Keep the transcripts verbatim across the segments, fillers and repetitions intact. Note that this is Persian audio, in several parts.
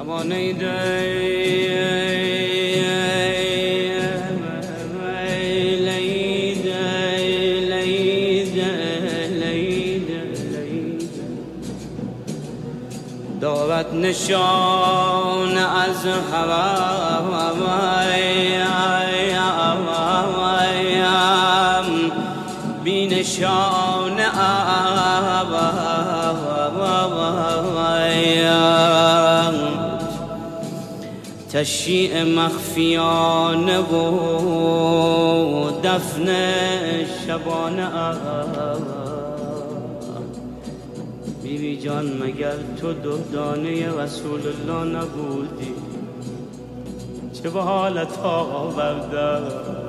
دارد نشان از هوایم بی نشان هوایم تشییع مخفیانه و دفن شبانه. بیبی جان مگر تو دردانه رسول الله نبودی؟ چه به حالت آورده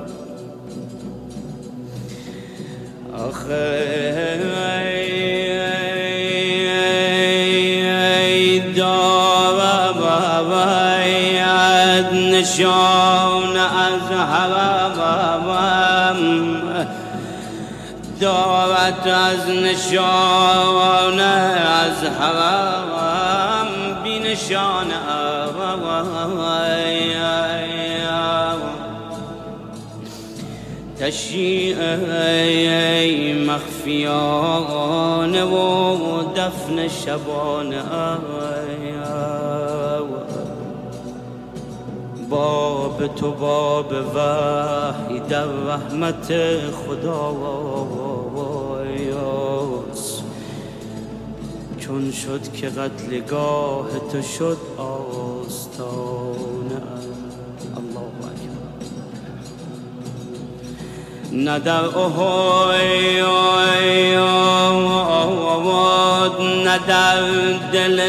آخه دارد نشان از هوایم دارد از نشان از هوایم بی نشان تشییع مخفیانه و دفن شبانه. باب تو باب وحی در رحمت خداست، چون شد که قتلگاه تو شد آستانه. الله اکبر. نه در احد نه در دل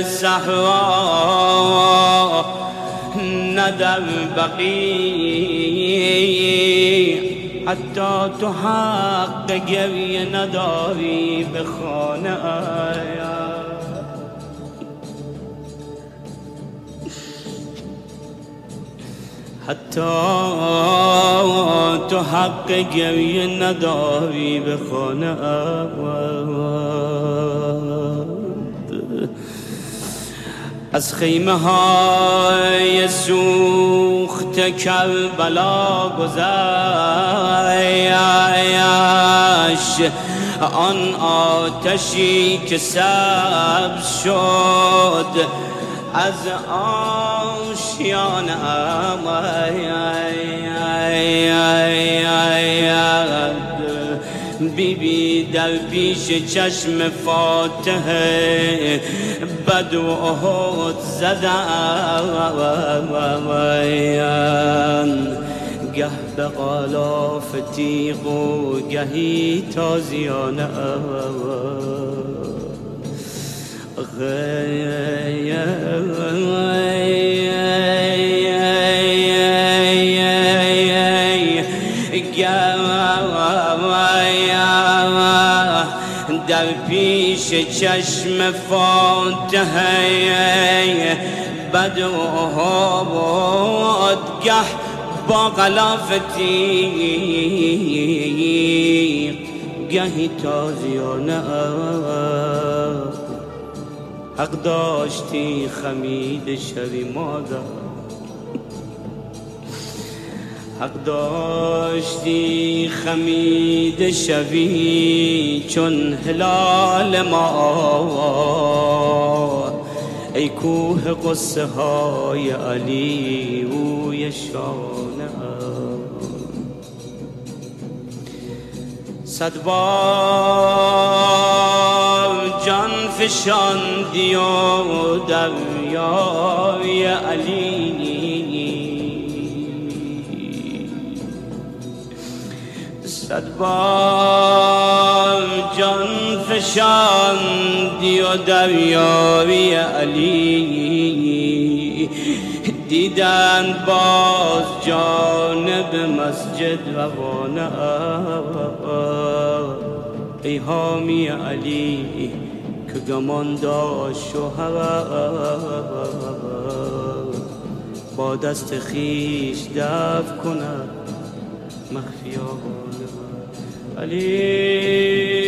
صحرا نه در بقیع حتی تو حق گریه نداری به خانه آیا. حتی تو حق گریه نداری به خانه آیا. از خیمه های سوخت کربلا گذشت آن آتشی که سبز شد از آشیان بی بی در پیش چشم فاتحه بدو احد زدن، گه به غلاف تیغ و گهی تازیانه. در پیش چشم فاتحه بدو احد گه با غلاف تیغ گهی تازیانه. حق داشتی خمید شوی مادر، حق داشتی خمید شوی چون هلال ما. ای کوه قصه های علی روی شانه، صد بار جان فشاندی و دریای علی، صد بار جان فشاندی و دریای علی. دیدند باز جانب مسجد روانه، ای حامی علی که گمان داشت و با دست خیش دفع کند مخفیانه. علی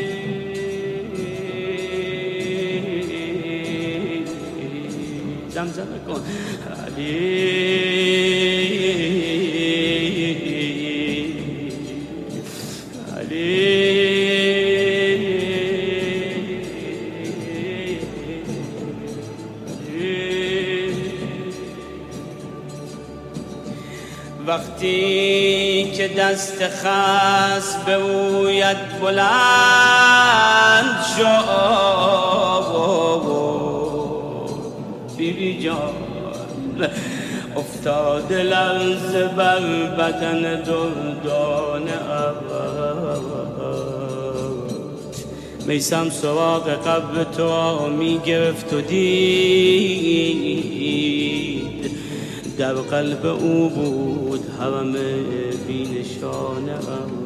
دم زمزمه کن علی علی وقتی که دست خس به اویت بلند شد بی بی جان افتاد لرزه بر بدن دردان عبد میسم سراغ قبر تو می گرفت و دید در قلب او بود حرم بی نشانه